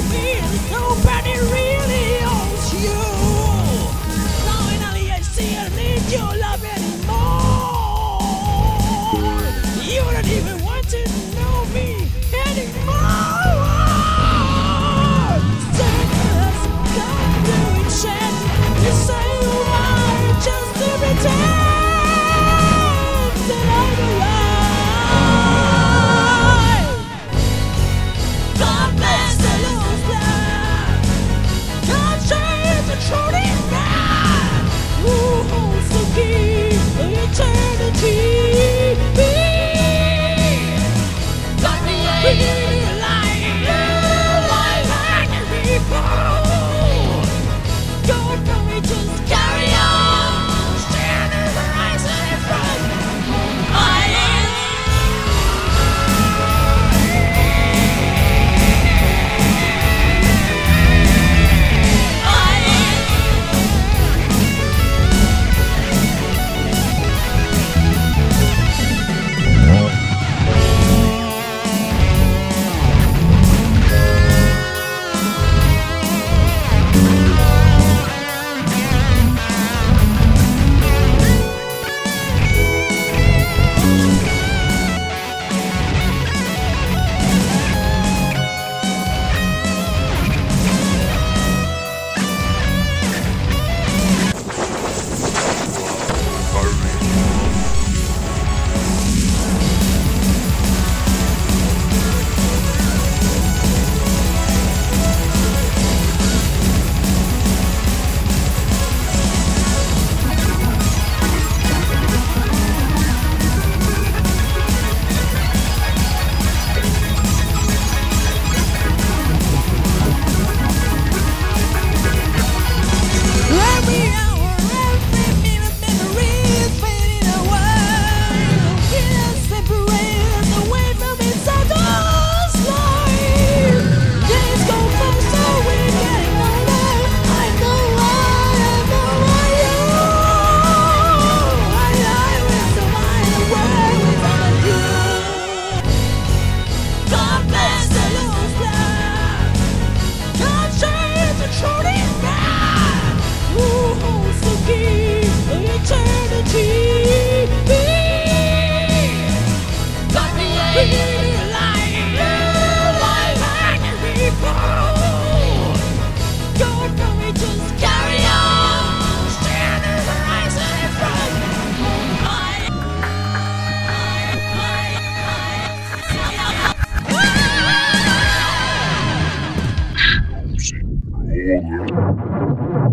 me and nobody really owns you. Finally I see I need your love anymore. You don't even want to know me anymore. Circles come to each end. You say you are just to pretend that I'm alive. God bless the loser. God save the truly man who holds the key of eternity. God be alive, like people. God can we just carry on, stand in the horizon in front. I am. Olha.